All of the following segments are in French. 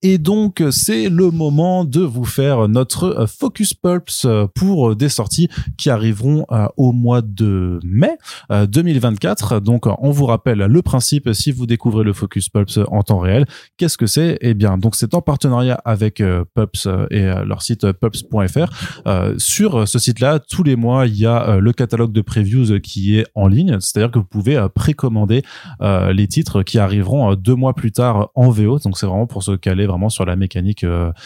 Et donc, c'est le moment de vous faire notre Focus Pulps pour des sorties qui arriveront au mois de mai 2024. Donc, on vous rappelle le principe si vous découvrez le Focus Pulps en temps réel. Qu'est-ce que c'est? Eh bien, donc c'est en partenariat avec Pulps et leur site pulps.fr. Sur ce site-là, tous les mois, il y a le catalogue de previews qui est en ligne. C'est-à-dire que vous pouvez précommander les titres qui arriveront 2 mois plus tard en VO. Donc, c'est vraiment pour se caler vraiment sur la mécanique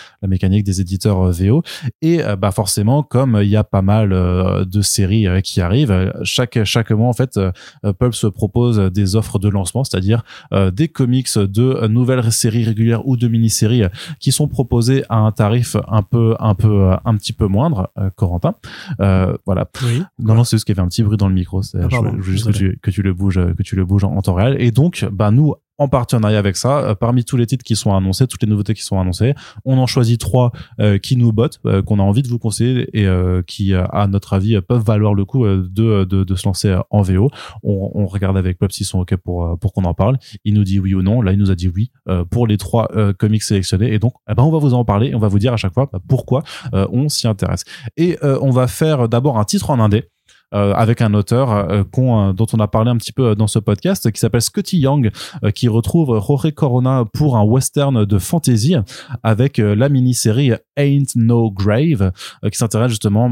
des éditeurs VO. Et forcément, comme il y a pas mal de séries qui arrivent, chaque mois en fait, Pulps propose des offres de lancement, c'est-à-dire des comics de nouvelles séries régulières ou de mini-séries qui sont proposées à un tarif un petit peu moindre. Corentin, voilà. Oui. Non, c'est juste qu'il y avait un petit bruit dans le micro. Je veux juste que tu le bouges en temps réel. Et donc, nous, en partenariat avec ça, parmi tous les titres qui sont annoncés, toutes les nouveautés qui sont annoncées, on en choisit 3 qui nous bottent, qu'on a envie de vous conseiller et qui, à notre avis, peuvent valoir le coup de se lancer en VO. On regarde avec Pulps s'ils sont OK pour qu'on en parle. Il nous dit oui ou non. Là, il nous a dit oui pour les 3 comics sélectionnés. Et donc, on va vous en parler et on va vous dire à chaque fois pourquoi on s'y intéresse. Et on va faire d'abord un titre en indé. Avec un auteur dont on a parlé un petit peu dans ce podcast, qui s'appelle Scotty Young, qui retrouve Jorge Corona pour un western de fantasy avec la mini-série Ain't No Grave, qui s'intéresse justement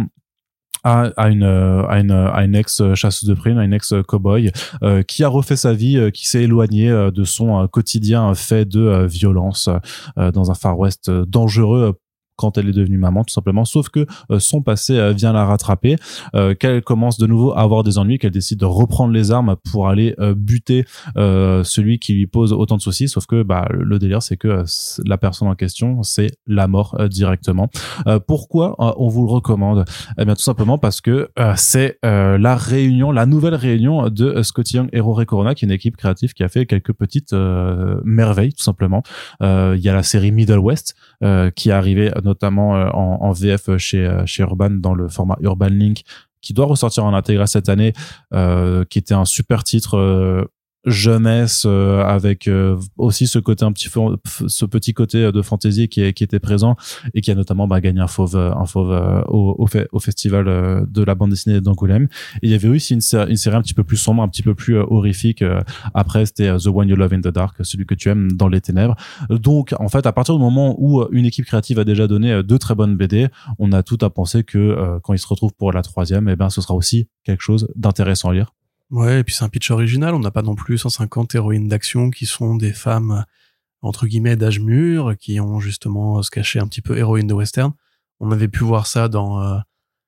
à une ex-chasseuse de primes, à une ex-cowboy qui a refait sa vie, qui s'est éloignée de son quotidien fait de violence dans un Far West dangereux quand elle est devenue maman, tout simplement, sauf que son passé vient la rattraper, qu'elle commence de nouveau à avoir des ennuis, qu'elle décide de reprendre les armes pour aller buter celui qui lui pose autant de soucis, sauf que le délire, c'est que la personne en question, c'est la mort directement. Pourquoi on vous le recommande? Eh bien, tout simplement parce que c'est la nouvelle réunion de Scotty Young et Jorge Corona, qui est une équipe créative qui a fait quelques petites merveilles, tout simplement. Il y a la série Middle West qui est arrivée notamment en VF chez Urban dans le format Urban Link, qui doit ressortir en intégrale cette année, qui était un super titre jeunesse avec aussi ce côté ce petit côté de fantasy qui était présent et qui a notamment gagné un fauve au festival de la bande dessinée d'Angoulême. Et il y avait aussi une série un petit peu plus sombre, un petit peu plus horrifique. Après, c'était The One You Love in the Dark, celui que tu aimes dans les ténèbres. Donc, en fait, à partir du moment où une équipe créative a déjà donné 2 très bonnes BD, on a tout à penser que quand ils se retrouvent pour la 3e, ce sera aussi quelque chose d'intéressant à lire. Ouais, et puis c'est un pitch original, on n'a pas non plus 150 héroïnes d'action qui sont des femmes, entre guillemets, d'âge mûr, qui ont justement se caché un petit peu héroïnes de western. On avait pu voir ça dans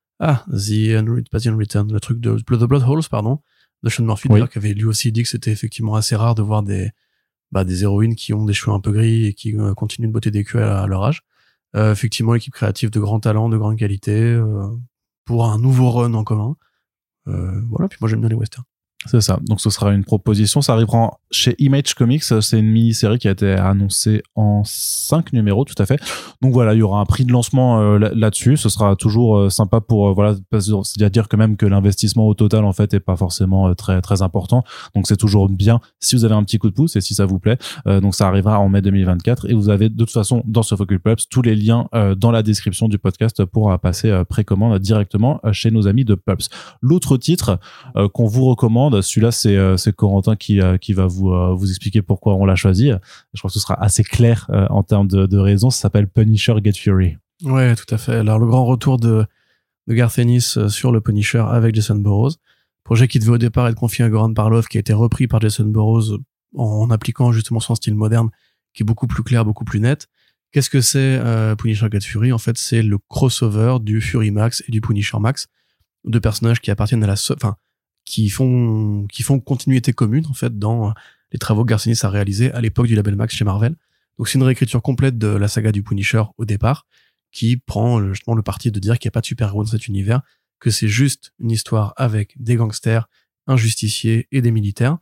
The Unwritten, le truc de The Blood Holes, de Sean Murphy, oui, qui avait lui aussi dit que c'était effectivement assez rare de voir des héroïnes qui ont des cheveux un peu gris et qui continuent de botter des culs à leur âge. Effectivement, équipe créative de grand talent, de grande qualité, pour un nouveau run en commun. Voilà, puis moi j'aime bien les westerns. C'est ça. Donc ce sera une proposition. Ça arrivera chez Image Comics. C'est une mini-série qui a été annoncée en 5 numéros, tout à fait. Donc voilà, il y aura un prix de lancement là-dessus. Ce sera toujours sympa pour c'est-à-dire que même que l'investissement au total en fait est pas forcément très très important. Donc c'est toujours bien si vous avez un petit coup de pouce et si ça vous plaît. Donc ça arrivera en mai 2024 et vous avez de toute façon dans ce Focus Pulps tous les liens dans la description du podcast pour passer précommande directement chez nos amis de Pulps. L'autre titre qu'on vous recommande, celui-là c'est Corentin qui va vous expliquer pourquoi on l'a choisi. Je crois que ce sera assez clair en termes de raisons. Ça s'appelle Punisher Get Fury. Ouais, tout à fait. Alors le grand retour de Garth Ennis sur le Punisher avec Jason Burrows, projet qui devait au départ être confié à Goran Parlov, qui a été repris par Jason Burrows en appliquant justement son style moderne, qui est beaucoup plus clair, beaucoup plus net. Qu'est-ce que c'est Punisher Get Fury? En fait, c'est le crossover du Fury Max et du Punisher Max, deux personnages qui appartiennent à qui font continuité commune en fait dans les travaux que Garth Ennis a réalisés à l'époque du label Max chez Marvel. Donc c'est une réécriture complète de la saga du Punisher au départ, qui prend justement le parti de dire qu'il n'y a pas de super-héros dans cet univers, que c'est juste une histoire avec des gangsters, un justicier et des militaires.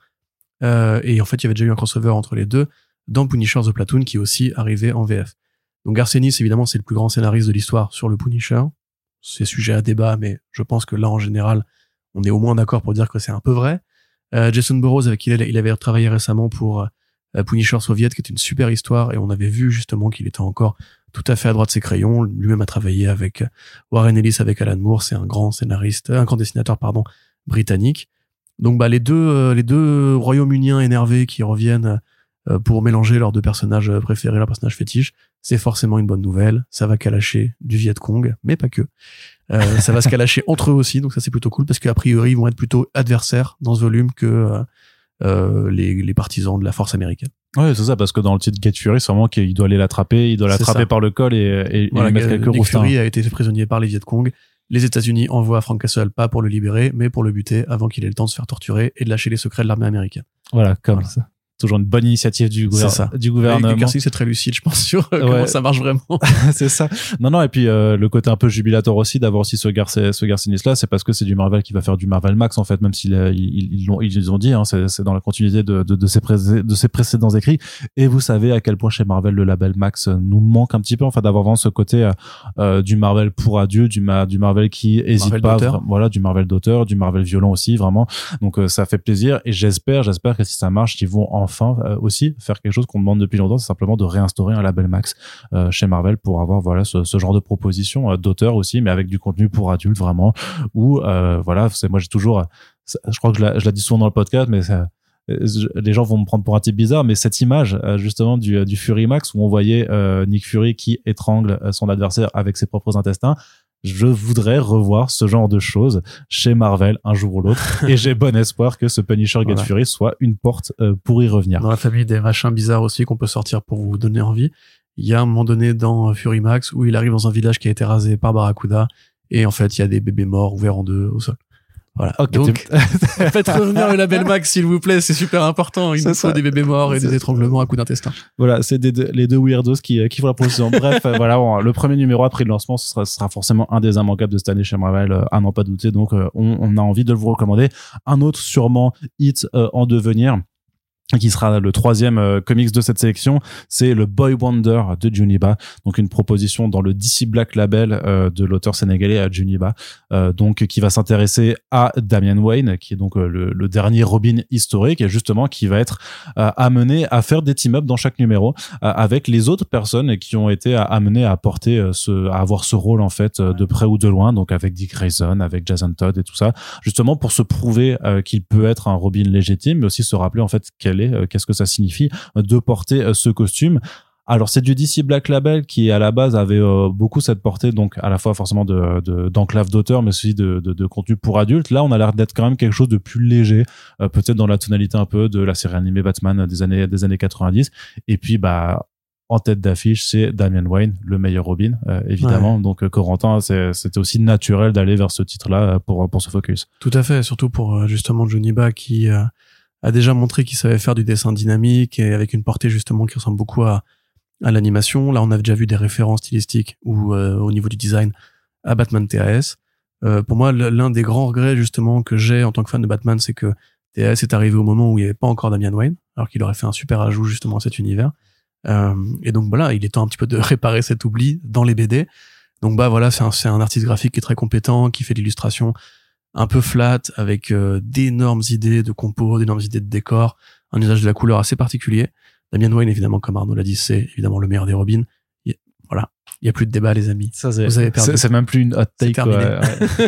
Et en fait, il y avait déjà eu un crossover entre les deux dans Punisher The Platoon, qui est aussi arrivé en VF. Donc Garth Ennis, évidemment, c'est le plus grand scénariste de l'histoire sur le Punisher. C'est sujet à débat, mais je pense que là, en général, on est au moins d'accord pour dire que c'est un peu vrai. Jason Burrows, avec qui il avait travaillé récemment pour Punisher Soviet, qui était une super histoire, et on avait vu justement qu'il était encore tout à fait à droite de ses crayons. Lui-même a travaillé avec Warren Ellis, avec Alan Moore, c'est un grand dessinateur, britannique. Donc les deux royaume-uniens énervés qui reviennent pour mélanger leurs deux personnages préférés, leurs personnages fétiches, c'est forcément une bonne nouvelle. Ça va calacher du Viet Cong, mais pas que. Ça va se calacher entre eux aussi, donc ça c'est plutôt cool, parce qu'a priori ils vont être plutôt adversaires dans ce volume que les partisans de la force américaine. Ouais, c'est ça, parce que dans le titre Get Fury, c'est vraiment qu'il doit aller l'attraper, par le col et lui mettre quelques Nick roustins. Fury a été fait prisonnier par les Viet Cong. Les États-Unis envoient Frank Castle pas pour le libérer, mais pour le buter avant qu'il ait le temps de se faire torturer et de lâcher les secrets de l'armée américaine. Voilà, ça. Toujours une bonne initiative du gouvernement. Et Garcia, c'est très lucide, je pense, sur comment ça marche vraiment. C'est ça. Non, et puis le côté un peu jubilatoire aussi d'avoir aussi ce Garcinis là, c'est parce que c'est du Marvel qui va faire du Marvel Max en fait, même s'ils ils ont dit, hein, c'est dans la continuité de ses précédents écrits. Et vous savez à quel point chez Marvel le label Max nous manque un petit peu, enfin d'avoir vraiment ce côté du Marvel pour adultes, du Marvel qui hésite Marvel pas, d'auteur. voilà, du Marvel d'auteur, du Marvel violent aussi, vraiment. Donc ça fait plaisir et j'espère que si ça marche, ils vont enfin aussi faire quelque chose qu'on demande depuis longtemps, c'est simplement de réinstaurer un label Max chez Marvel pour avoir ce genre de proposition d'auteur aussi, mais avec du contenu pour adultes vraiment, où moi j'ai toujours, je crois que je la dis souvent dans le podcast, mais les gens vont me prendre pour un type bizarre, mais cette image justement du Fury Max où on voyait Nick Fury qui étrangle son adversaire avec ses propres intestins, je voudrais revoir ce genre de choses chez Marvel un jour ou l'autre, et j'ai bon espoir que ce Punisher Get Fury soit une porte pour y revenir. Dans la famille des machins bizarres aussi qu'on peut sortir pour vous donner envie, il y a un moment donné dans Fury Max où il arrive dans un village qui a été rasé par Barracuda, et en fait il y a des bébés morts ouverts en deux au sol. Voilà. Okay, donc, faites revenir le label Max, s'il vous plaît, c'est super important. Il nous faut des bébés morts et des étranglements à coups d'intestin. Voilà, c'est les deux weirdos qui font la proposition. Bref, voilà, le premier numéro après le lancement, ce sera forcément un des immanquables de cette année chez Marvel, à n'en pas douter. Donc, on a envie de vous recommander. Un autre, sûrement, hit en devenir, qui sera le troisième comics de cette sélection, c'est le Boy Wonder de Juniba, donc une proposition dans le DC Black Label de l'auteur sénégalais Juniba, donc qui va s'intéresser à Damian Wayne, qui est donc le dernier Robin historique, et justement qui va être amené à faire des team-up dans chaque numéro avec les autres personnes qui ont été amenées à porter à avoir ce rôle en fait de près ou de loin, donc avec Dick Grayson, avec Jason Todd et tout ça, justement pour se prouver qu'il peut être un Robin légitime, mais aussi se rappeler en fait qu'est-ce que ça signifie de porter ce costume. Alors c'est du DC Black Label qui à la base avait beaucoup cette portée, donc à la fois forcément d'enclave d'auteur, mais aussi de contenu pour adultes. Là on a l'air d'être quand même quelque chose de plus léger, peut-être dans la tonalité un peu de la série animée Batman des années 90. Et puis en tête d'affiche, c'est Damian Wayne, le meilleur Robin, évidemment. Ouais. Donc, Corentin, c'était aussi naturel d'aller vers ce titre-là pour ce focus. Tout à fait, surtout pour justement Juniba qui a déjà montré qu'il savait faire du dessin dynamique et avec une portée justement qui ressemble beaucoup à l'animation. Là, on avait déjà vu des références stylistiques ou au niveau du design à Batman TAS. Pour moi, l'un des grands regrets justement que j'ai en tant que fan de Batman, c'est que TAS est arrivé au moment où il n'y avait pas encore Damian Wayne, alors qu'il aurait fait un super ajout justement à cet univers. Et donc voilà, il est temps un petit peu de réparer cet oubli dans les BD. Donc voilà, c'est un artiste graphique qui est très compétent, qui fait de l'illustration un peu flat, avec d'énormes idées de compos, d'énormes idées de décors, un usage de la couleur assez particulier. Damian Wayne, évidemment, comme Arnaud l'a dit, c'est évidemment le meilleur des Robins. Voilà, il y a plus de débat, les amis. Ça, vous avez perdu. C'est même plus une hot take. Terminé.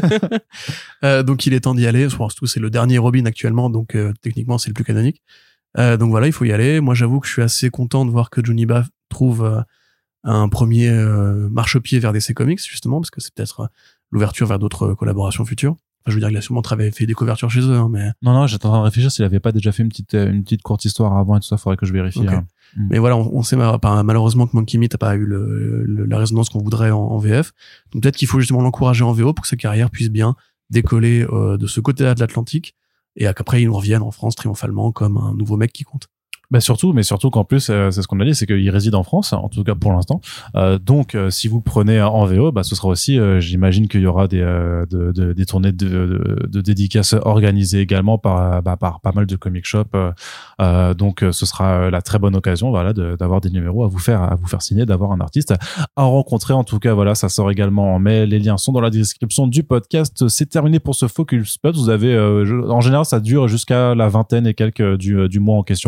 Donc il est temps d'y aller. Surtout, c'est le dernier Robin actuellement, donc techniquement c'est le plus canonique. Donc voilà, il faut y aller. Moi, j'avoue que je suis assez content de voir que Juniba trouve un premier marchepied vers DC Comics, justement, parce que c'est peut-être l'ouverture vers d'autres collaborations futures. Enfin, je veux dire, il a sûrement fait des couvertures chez eux, hein, mais... Non, j'étais en train de réfléchir s'il avait pas déjà fait une petite courte histoire avant et tout ça, faudrait que je vérifie. Okay. Hein. Mais voilà, on sait malheureusement que Monkey Meat n'a pas eu la résonance qu'on voudrait en VF. Donc peut-être qu'il faut justement l'encourager en VO pour que sa carrière puisse bien décoller de ce côté-là de l'Atlantique, et qu'après il nous revienne en France triomphalement comme un nouveau mec qui compte. Mais surtout qu'en plus, c'est ce qu'on a dit, c'est qu'il réside en France, en tout cas pour l'instant. Donc, si vous le prenez en VO, ce sera aussi, j'imagine qu'il y aura des tournées de dédicaces organisées également par pas mal de comic shops. Donc, ce sera la très bonne occasion, voilà, d'avoir des numéros à vous faire signer, d'avoir un artiste à rencontrer. En tout cas, voilà, ça sort également en mai. Les liens sont dans la description du podcast. C'est terminé pour ce Focus Spot. Vous avez, en général, ça dure jusqu'à la vingtaine et quelques du mois en question. Donc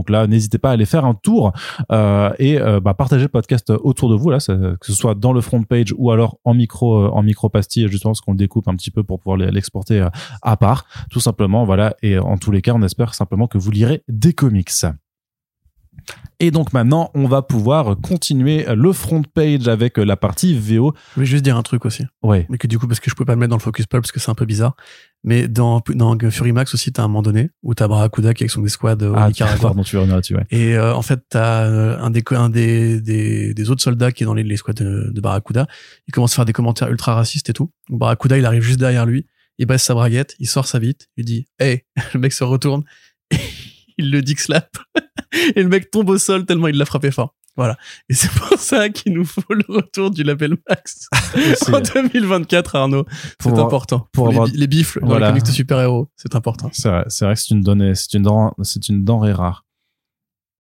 Donc là, n'hésitez pas à aller faire un tour et partager le podcast autour de vous là, que ce soit dans le front page ou alors en micro pastille, justement parce qu'on le découpe un petit peu pour pouvoir l'exporter à part, tout simplement. Voilà. Et en tous les cas, on espère simplement que vous lirez des comics. Et donc maintenant, on va pouvoir continuer le front page avec la partie VO. Je voulais juste dire un truc aussi. Ouais. Mais que du coup, parce que je peux pas le mettre dans le Focus Pulp parce que c'est un peu bizarre. Mais dans Fury Max aussi, t'as un moment donné où t'as Barracuda qui est avec son escouade au Nicaragua. Pardon, tu reviens là-dessus, ouais. Et en fait, t'as un des autres soldats qui est dans l'escouade de Barracuda. Il commence à faire des commentaires ultra racistes et tout. Donc Barracuda, il arrive juste derrière lui. Il baisse sa braguette, il sort sa bite, il dit « Hey !» Le mec se retourne, il le dick slap. Et le mec tombe au sol tellement il l'a frappé fort. Voilà. Et c'est pour ça qu'il nous faut le retour du label Max en 2024, Arnaud. C'est important. Pour les bifles dans les comics de super-héros, c'est important. C'est vrai que c'est une denrée rare.